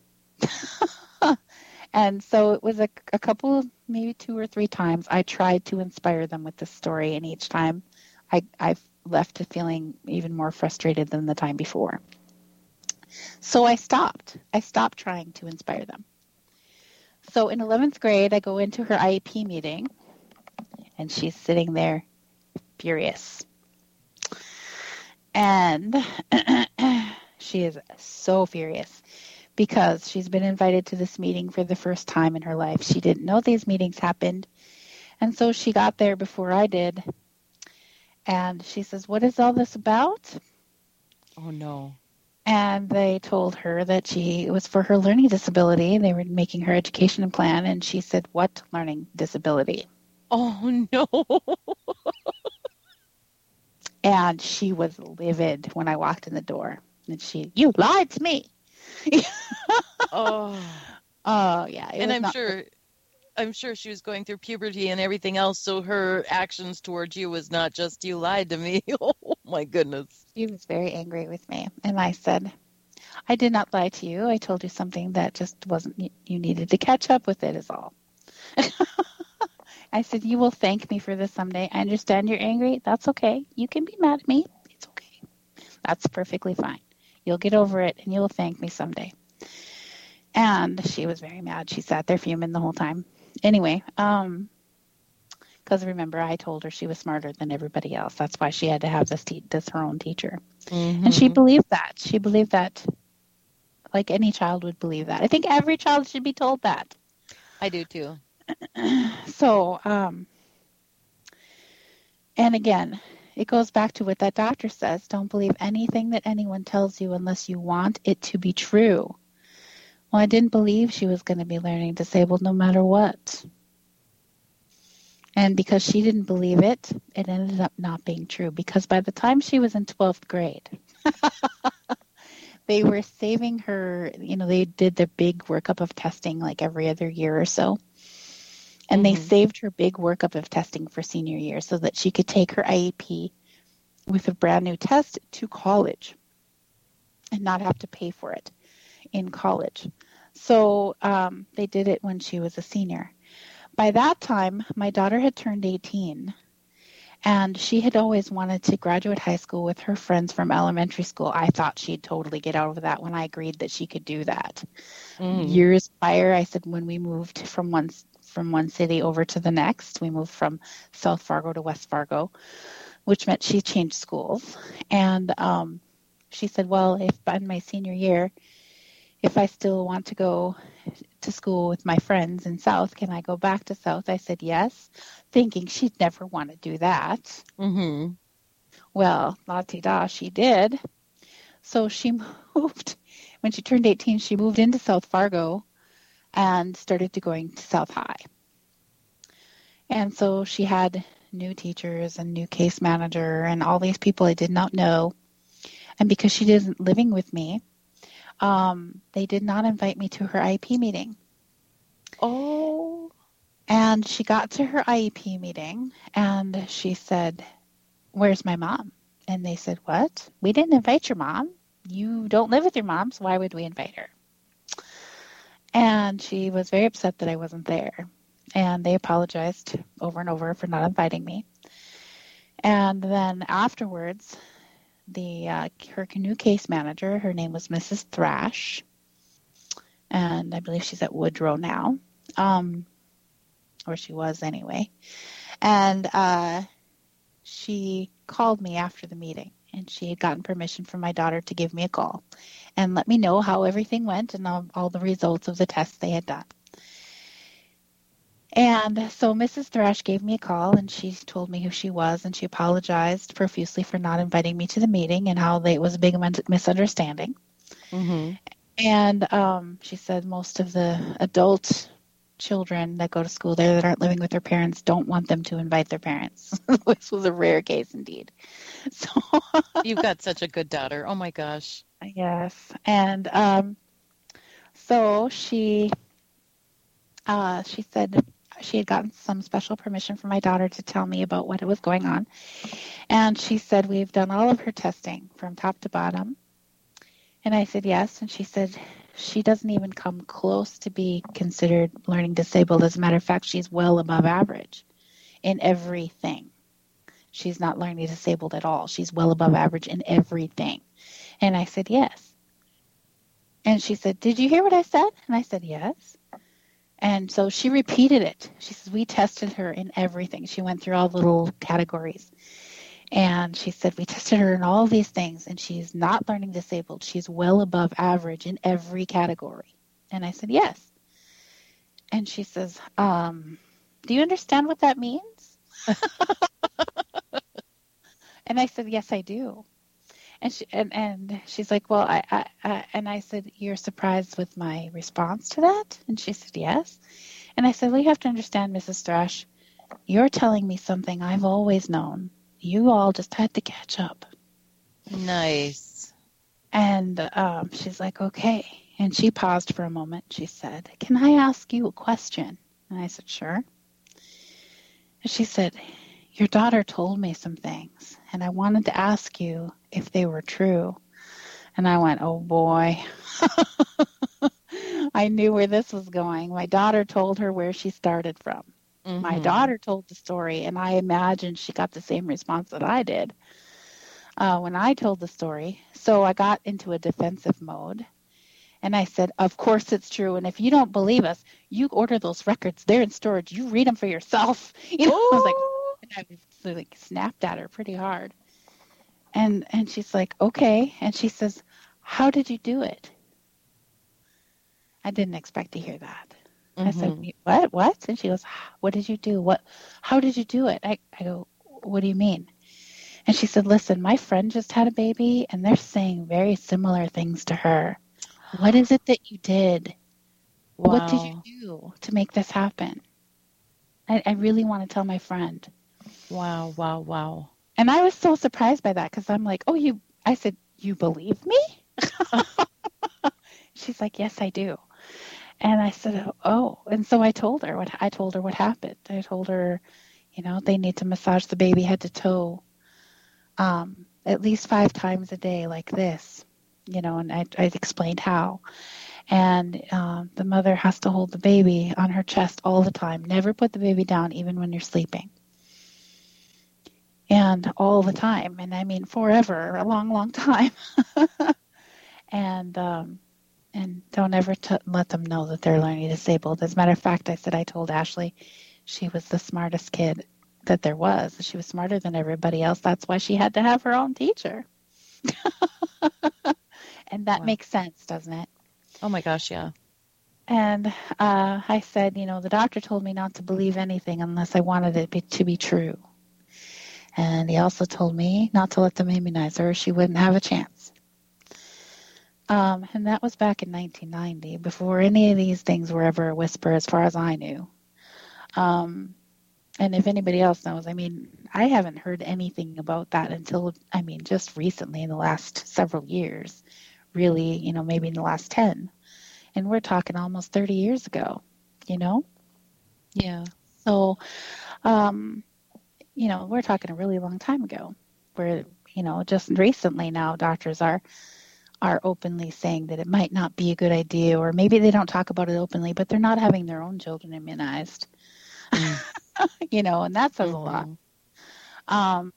And so it was a, a couple, maybe two or three times I tried to inspire them with this story. And each time I, I left feeling even more frustrated than the time before. So I stopped. I stopped trying to inspire them. So in eleventh grade, I go into her I E P meeting, and she's sitting there furious. And she is so furious because she's been invited to this meeting for the first time in her life. She didn't know these meetings happened. And so she got there before I did. And she says, what is all this about? Oh, no. And they told her that she it was for her learning disability. They were making her education plan. And she said, what learning disability? Oh, no. And she was livid when I walked in the door. And she, you lied to me. oh. Oh, yeah. And I'm not... sure I'm sure she was going through puberty and everything else, so her actions towards you was not just you lied to me. Oh, my goodness. She was very angry with me. And I said, I did not lie to you. I told you something that just wasn't, you needed to catch up with it is all. I said, you will thank me for this someday. I understand you're angry. That's okay. You can be mad at me. It's okay. That's perfectly fine. You'll get over it and you'll thank me someday. And she was very mad. She sat there fuming the whole time. Anyway, um, because remember, I told her she was smarter than everybody else. That's why she had to have this, te- this her own teacher. Mm-hmm. And she believed that. She believed that like any child would believe that. I think every child should be told that. I do too. So, um, and again, it goes back to what that doctor says. Don't believe anything that anyone tells you unless you want it to be true. Well, I didn't believe she was going to be learning disabled no matter what. And because she didn't believe it, it ended up not being true. Because by the time she was in twelfth grade, they were saving her, you know, they did their big workup of testing like every other year or so. And mm-hmm. they saved her big workup of testing for senior year so that she could take her I E P with a brand new test to college and not have to pay for it in college. So um, they did it when she was a senior. By that time, my daughter had turned eighteen, and she had always wanted to graduate high school with her friends from elementary school. I thought she'd totally get over that when I agreed that she could do that. Mm. Years prior, I said when we moved from one from one city over to the next, we moved from South Fargo to West Fargo, which meant she changed schools. And um, she said, well, if in my senior year, if I still want to go to school with my friends in South, can I go back to South? I said yes, thinking she'd never want to do that. Mm-hmm. Well, la-ti-da, she did. So she moved. When she turned eighteen, she moved into South Fargo and started to going to South High. And so she had new teachers and new case manager and all these people I did not know. And because she isn't living with me, um, they did not invite me to her I E P meeting. Oh. And she got to her I E P meeting and she said, "Where's my mom?" And they said, "What? We didn't invite your mom. You don't live with your mom, so why would we invite her?" And she was very upset that I wasn't there. And they apologized over and over for not inviting me. And then afterwards, the uh, her new case manager, her name was Missus Thrash, and I believe she's at Woodrow now, um, or she was anyway. And uh, she called me after the meeting, and she had gotten permission from my daughter to give me a call and let me know how everything went and all, all the results of the tests they had done. And so Missus Thrash gave me a call, and she told me who she was, and she apologized profusely for not inviting me to the meeting and how they, it was a big misunderstanding. Mm-hmm. And um, she said most of the adult children that go to school there that aren't living with their parents don't want them to invite their parents. This was a rare case indeed. So You've got such a good daughter. Oh, my gosh. Yes. And um, so she, uh, she said she had gotten some special permission from my daughter to tell me about what was going on. And she said, "We've done all of her testing from top to bottom." And I said, "Yes." And she said, "She doesn't even come close to be considered learning disabled. As a matter of fact, she's well above average in everything. She's not learning disabled at all. She's well above average in everything." And I said, "Yes." And she said, "Did you hear what I said?" And I said, "Yes." And so she repeated it. She says, "We tested her in everything." She went through all the little categories. And she said, "We tested her in all these things, and she's not learning disabled. She's well above average in every category." And I said, "Yes." And she says, um, "Do you understand what that means?" And I said, "Yes, I do." And she and, and she's like, "Well, I, I, I," and I said, "You're surprised with my response to that?" And she said, "Yes." And I said, "Well, you have to understand, Missus Thrash, you're telling me something I've always known. You all just had to catch up." Nice. And um, she's like, "Okay." And she paused for a moment. She said, "Can I ask you a question?" And I said, "Sure." And she said, "Your daughter told me some things, and I wanted to ask you if they were true." And I went, "Oh boy." I knew where this was going. My daughter told her where she started from. Mm-hmm. My daughter told the story, and I imagined she got the same response that I did uh, when I told the story. So I got into a defensive mode, and I said, "Of course it's true, and if you don't believe us, you order those records. They're in storage. You read them for yourself." You know, I was like, and I was like snapped at her pretty hard. And and she's like, "Okay." And she says, "How did you do it?" I didn't expect to hear that. Mm-hmm. I said, "What? What?" And she goes, "What did you do? What? How did you do it?" I, I go, "What do you mean?" And she said, "Listen, my friend just had a baby, and they're saying very similar things to her. What is it that you did? Wow. What did you do to make this happen? I, I really want to tell my friend." Wow, wow, wow. And I was so surprised by that because I'm like, "Oh, you," I said, "You believe me?" She's like, "Yes, I do." And I said, "Oh." And so I told her what I told her what happened. I told her, you know, they need to massage the baby head to toe um, at least five times a day like this, you know, and I, I explained how. And um, the mother has to hold the baby on her chest all the time. Never put the baby down, even when you're sleeping. And all the time. And I mean forever, a long, long time. and um, and don't ever t- let them know that they're learning disabled. As a matter of fact, I said I told Ashley she was the smartest kid that there was. She was smarter than everybody else. That's why she had to have her own teacher. And that wow. makes sense, doesn't it? Oh my gosh, yeah. And uh, I said, you know, the doctor told me not to believe anything unless I wanted it be, to be true. And he also told me not to let them immunize her. She wouldn't have a chance. Um, and that was back in nineteen ninety, before any of these things were ever a whisper as far as I knew. Um, and if anybody else knows, I mean, I haven't heard anything about that until, I mean, just recently in the last several years. Really, you know, maybe in the last ten. And we're talking almost thirty years ago, you know? Yeah. So, um, you know, we're talking a really long time ago where, you know, just recently now doctors are are openly saying that it might not be a good idea, or maybe they don't talk about it openly, but they're not having their own children immunized. Mm. You know, and that says mm-hmm. a lot. Um,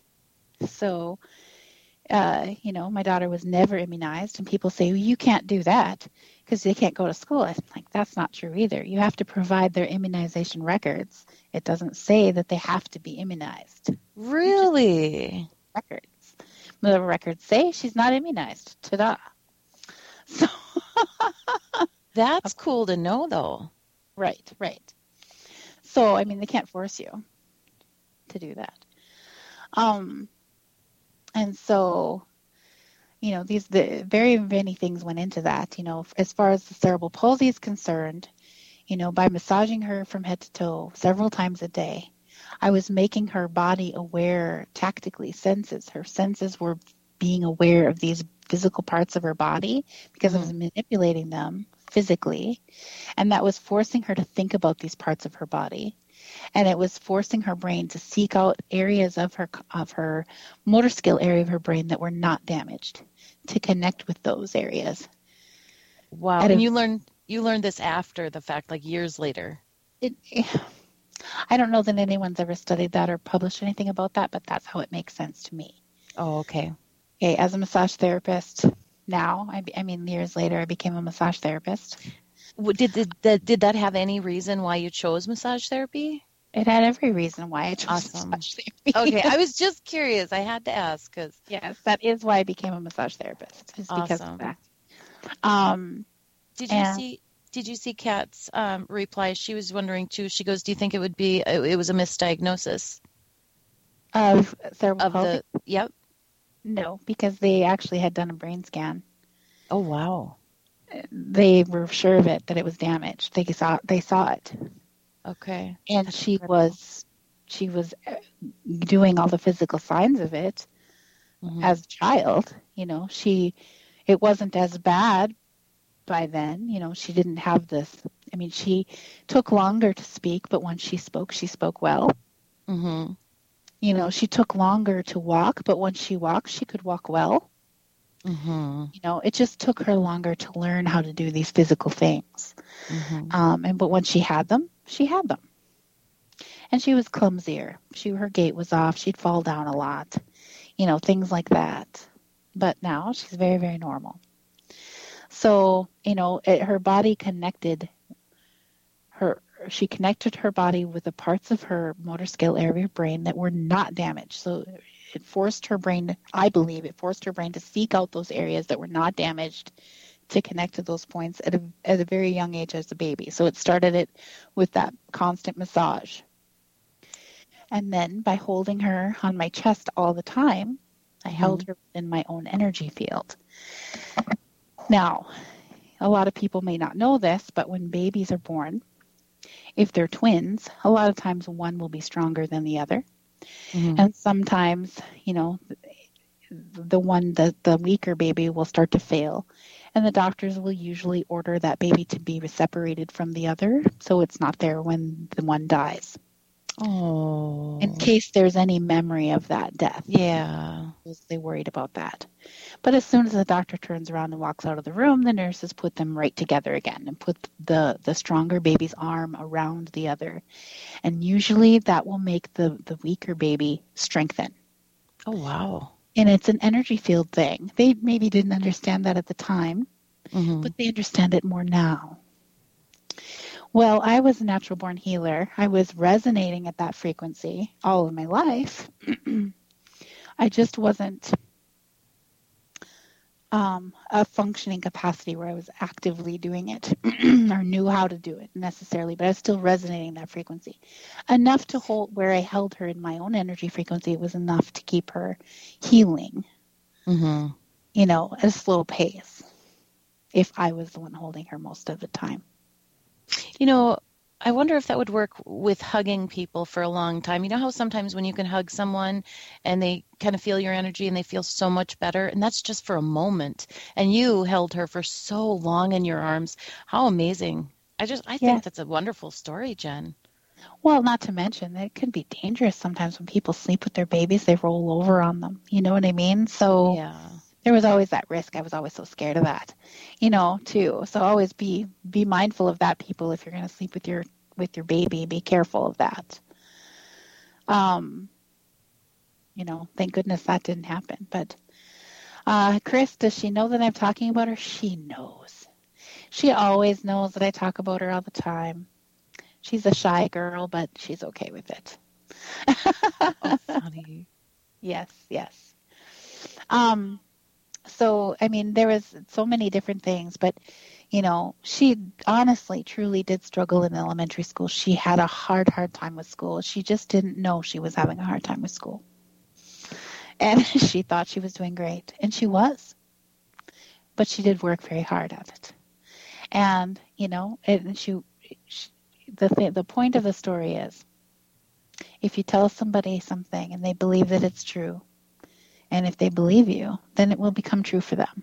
so, uh, you know, my daughter was never immunized, and people say, well, you can't do that because they can't go to school. I'm like, that's not true either. You have to provide their immunization records. It doesn't say that they have to be immunized. Really? Records. The records say she's not immunized. Ta-da. So that's cool to know, though. Right, right. So, I mean, they can't force you to do that. Um, and so, you know, these the very many things went into that. You know, as far as the cerebral palsy is concerned, you know, by massaging her from head to toe several times a day, I was making her body aware tactically, senses. Her senses were being aware of these physical parts of her body because mm-hmm. I was manipulating them physically. And that was forcing her to think about these parts of her body. And it was forcing her brain to seek out areas of her of her motor skill area of her brain that were not damaged, to connect with those areas. Wow. And, and you learned you learned this after the fact, like years later. It, it I don't know that anyone's ever studied that or published anything about that, but that's how it makes sense to me. Oh, okay. Okay, as a massage therapist now, I, I mean, years later, I became a massage therapist. Did, did, did, did that have any reason why you chose massage therapy? It had every reason why I chose awesome. massage therapy. Okay, I was just curious. I had to ask. Cause... Yes, that is why I became a massage therapist, is awesome. because of that. Um, did you and... see... Did you see Kat's um, reply? She was wondering too. She goes, "Do you think it would be? It was a misdiagnosis of cerebral of palsy?" The, yep. No, because they actually had done a brain scan. Oh wow! They were sure of it, that it was damaged. They saw they saw it. Okay. And That's she incredible. was she was doing all the physical signs of it mm-hmm. as a child. You know, she it wasn't as bad. By then, you know, she didn't have this. I mean, she took longer to speak, but when she spoke, she spoke well. Mm-hmm. You know, she took longer to walk, but when she walked, she could walk well. Mm-hmm. You know, it just took her longer to learn how to do these physical things. Mm-hmm. Um, and but when she had them, she had them. And she was clumsier. She her gait was off. She'd fall down a lot. You know, things like that. But now she's very, very normal. So, you know, it, her body connected her, she connected her body with the parts of her motor skill area of her brain that were not damaged. So it forced her brain, I believe, it forced her brain to seek out those areas that were not damaged to connect to those points at a, at a very young age as a baby. So it started it with that constant massage. And then by holding her on my chest all the time, I mm-hmm. held her in my own energy field. Now, a lot of people may not know this, but when babies are born, if they're twins, a lot of times one will be stronger than the other. Mm-hmm. And sometimes, you know, the one, the, the weaker baby will start to fail. And the doctors will usually order that baby to be separated from the other, so it's not there when the one dies. Oh. In case there's any memory of that death. Yeah. They worried about that. But as soon as the doctor turns around and walks out of the room, the nurses put them right together again and put the, the stronger baby's arm around the other. And usually that will make the, the weaker baby strengthen. Oh, wow. And it's an energy field thing. They maybe didn't understand that at the time, mm-hmm. but they understand it more now. Well, I was a natural born healer. I was resonating at that frequency all of my life. I just wasn't um, a functioning capacity where I was actively doing it or knew how to do it necessarily, but I was still resonating that frequency. Enough to hold where I held her in my own energy frequency was enough to keep her healing, Mm-hmm. you know, at a slow pace if I was the one holding her most of the time. You know, I wonder if that would work with hugging people for a long time. You know how sometimes when you can hug someone and they kind of feel your energy and they feel so much better, and that's just for a moment. And you held her for so long in your arms. How amazing. I just, I Yeah. think that's a wonderful story, Jen. Well, not to mention that it can be dangerous sometimes when people sleep with their babies, they roll over on them. You know what I mean? So Yeah. there was always that risk. I was always so scared of that, you know, too. So always be be mindful of that, people. If you're going to sleep with your with your baby, be careful of that. Um, you know, thank goodness that didn't happen. But uh, Chris, does she know that I'm talking about her? She knows. She always knows that I talk about her all the time. She's a shy girl, but she's okay with it. Oh, funny. Yes, yes. Um, so, I mean, there was so many different things, but, you know, she honestly, truly did struggle in elementary school. She had a hard, hard time with school. She just didn't know she was having a hard time with school. And she thought she was doing great, and she was. But she did work very hard at it. And, you know, and she, she the th- the point of the story is, if you tell somebody something and they believe that it's true, and if they believe you, then it will become true for them.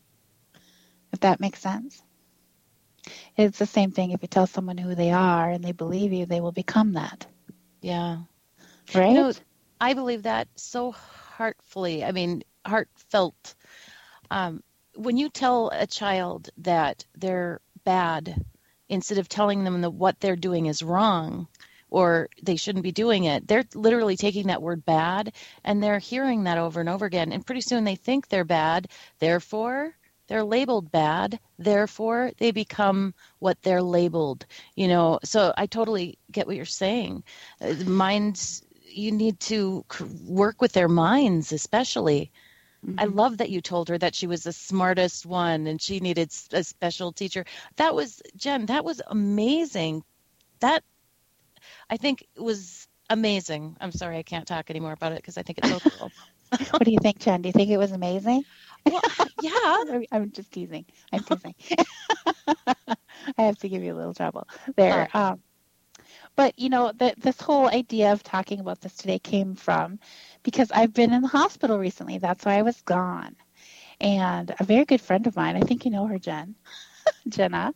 If that makes sense. It's the same thing. If you tell someone who they are and they believe you, they will become that. Yeah. Right? You know, I believe that so heartfully. I mean, heartfelt. Um, when you tell a child that they're bad, instead of telling them that what they're doing is wrong or they shouldn't be doing it, they're literally taking that word bad and they're hearing that over and over again. And pretty soon they think they're bad. Therefore, they're labeled bad. Therefore, they become what they're labeled. You know, so I totally get what you're saying. Uh, minds, you need to c- work with their minds, especially. I love that you told her that she was the smartest one and she needed s- a special teacher. That was, Jen, that was amazing. That, I think, was amazing. I'm sorry, I can't talk anymore about it because I think it's so cool. What do you think, Jen? Do you think it was amazing? Well, yeah. I'm just teasing. I'm teasing. I have to give you a little trouble there. Uh, Um, but, you know, the, this whole idea of talking about this today came from because I've been in the hospital recently. That's why I was gone. And a very good friend of mine, I think you know her, Jen, Jenna.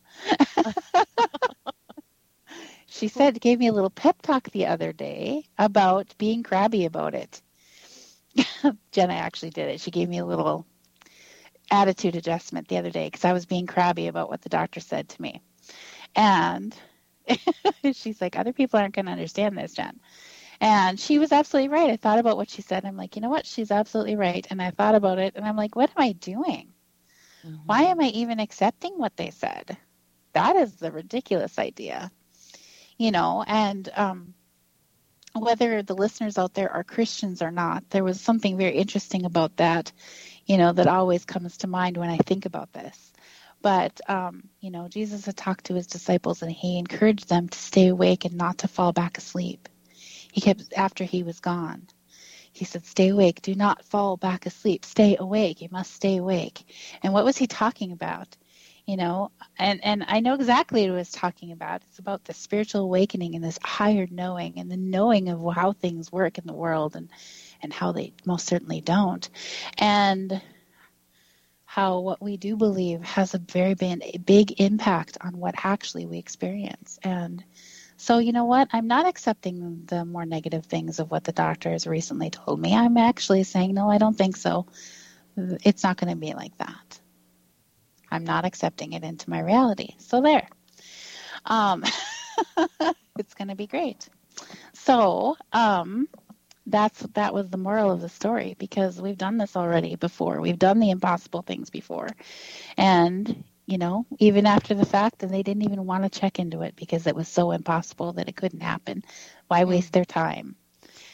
She said, gave me a little pep talk the other day about being crabby about it. Jenna actually did it. She gave me a little attitude adjustment the other day because I was being crabby about what the doctor said to me. And she's like, other people aren't going to understand this, Jen. And she was absolutely right. I thought about what she said. I'm like, you know what? She's absolutely right. And I thought about it. And I'm like, what am I doing? Mm-hmm. Why am I even accepting what they said? That is the ridiculous idea. You know, and um, whether the listeners out there are Christians or not, there was something very interesting about that, you know, that always comes to mind when I think about this. But, um, you know, Jesus had talked to his disciples and he encouraged them to stay awake and not to fall back asleep. He kept, after he was gone, he said, stay awake, do not fall back asleep, stay awake, you must stay awake. And what was he talking about? You know, and, and I know exactly what he was talking about. It's about the spiritual awakening and this higher knowing and the knowing of how things work in the world and, and how they most certainly don't. And how what we do believe has a very big, big impact on what actually we experience. And so, you know what? I'm not accepting the more negative things of what the doctor has recently told me. I'm actually saying, no, I don't think so. It's not going to be like that. I'm not accepting it into my reality. So there. Um, it's going to be great. So um, that's that was the moral of the story, because we've done this already before. We've done the impossible things before. And, you know, even after the fact, and they didn't even want to check into it because it was so impossible that it couldn't happen. Why waste their time?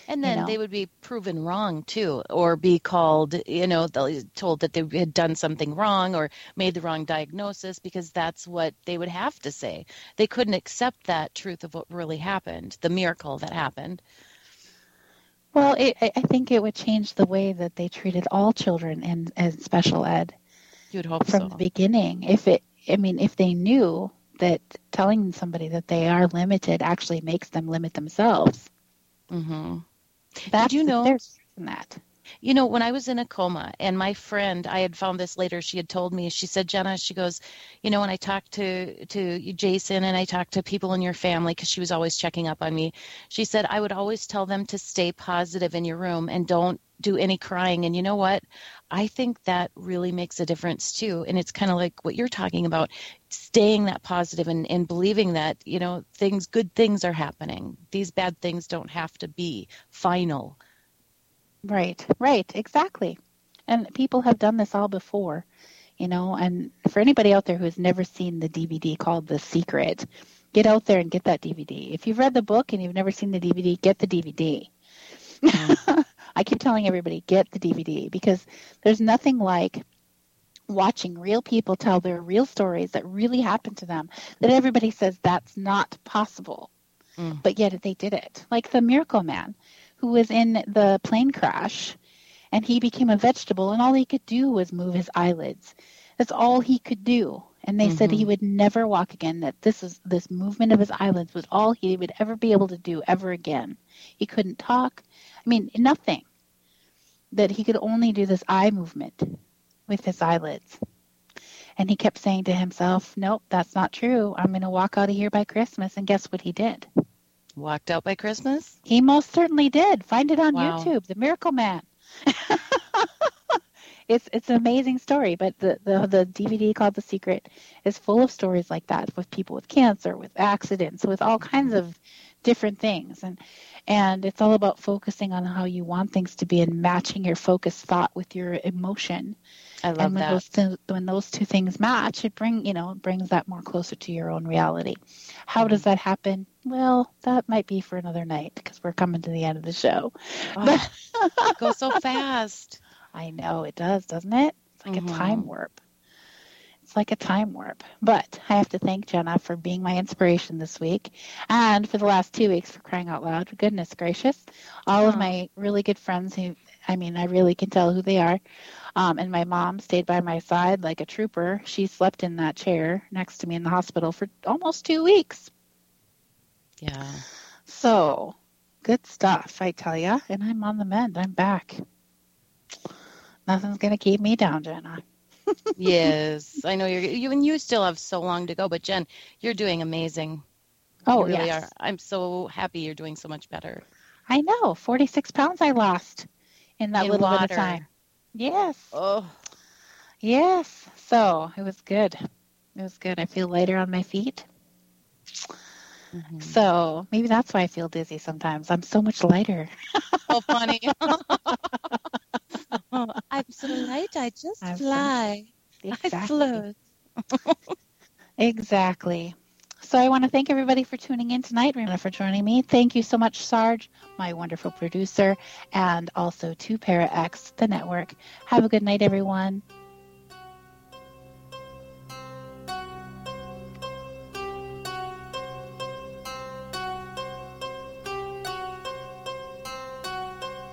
And then you know? they would be proven wrong too, or be called, you know, told that they had done something wrong or made the wrong diagnosis, because that's what they would have to say. They couldn't accept that truth of what really happened, the miracle that happened. Well, it, I I think it would change the way that they treated all children in, in special ed You'd hope from so. the beginning. If it, I mean, if they knew that telling somebody that they are limited actually makes them limit themselves. Mm-hmm. That's Did you know? There's truth in that. You know, when I was in a coma, and my friend, I had found this later, she had told me, she said, Jenna, she goes, you know, when I talked to, to Jason and I talked to people in your family, because she was always checking up on me, she said, I would always tell them to stay positive in your room and don't do any crying. And you know what? I think that really makes a difference too. And it's kind of like what you're talking about, staying that positive and, and believing that, you know, things, good things are happening. These bad things don't have to be final. Right, right, exactly. And people have done this all before, you know, and for anybody out there who has never seen the D V D called The Secret, get out there and get that D V D. If you've read the book and you've never seen the D V D, get the D V D. Mm. I keep telling everybody, get the D V D, because there's nothing like watching real people tell their real stories that really happened to them, that everybody says that's not possible, mm. but yet they did it. Like the Miracle Man, who was in the plane crash, and he became a vegetable, and all he could do was move his eyelids. That's all he could do. And they mm-hmm. said he would never walk again, that this is this movement of his eyelids was all he would ever be able to do ever again. He couldn't talk. I mean, nothing. That he could only do this eye movement with his eyelids. And he kept saying to himself, nope, that's not true. I'm going to walk out of here by Christmas. And guess what he did? Walked out by Christmas? He most certainly did. Find it on wow. YouTube, The Miracle Man. it's it's an amazing story, but the, the, the D V D called The Secret is full of stories like that, with people with cancer, with accidents, with all kinds of different things. And and it's all about focusing on how you want things to be and matching your focused thought with your emotion. I love and when that. Those two, when those two things match, it bring you know brings that more closer to your own reality. How mm-hmm. does that happen? Well, that might be for another night, because we're coming to the end of the show. Oh, it goes so fast. I know it does, doesn't it? It's like mm-hmm. a time warp. It's like a time warp. But I have to thank Jenna for being my inspiration this week, and for the last two weeks, for crying out loud. Goodness gracious. All oh. of my really good friends who, I mean, I really can tell who they are. Um, and my mom stayed by my side like a trooper. She slept in that chair next to me in the hospital for almost two weeks. Yeah. So, good stuff, I tell ya. And I'm on the mend. I'm back. Nothing's going to keep me down, Jenna. Yes, I know you're. You and you still have so long to go, but Jen, you're doing amazing. Oh, you really yes. are. I'm so happy you're doing so much better. I know. forty-six pounds I lost in that in little water. bit of time. Yes. Oh. Yes. So it was good. It was good. I feel lighter on my feet. Mm-hmm. So maybe that's why I feel dizzy sometimes. I'm so much lighter. Oh, funny. I'm so light, I just I'm fly. So, exactly. I float. Exactly. So I want to thank everybody for tuning in tonight. Remember, for joining me. Thank you so much, Sarge, my wonderful producer, and also to ParaX, the network. Have a good night, everyone.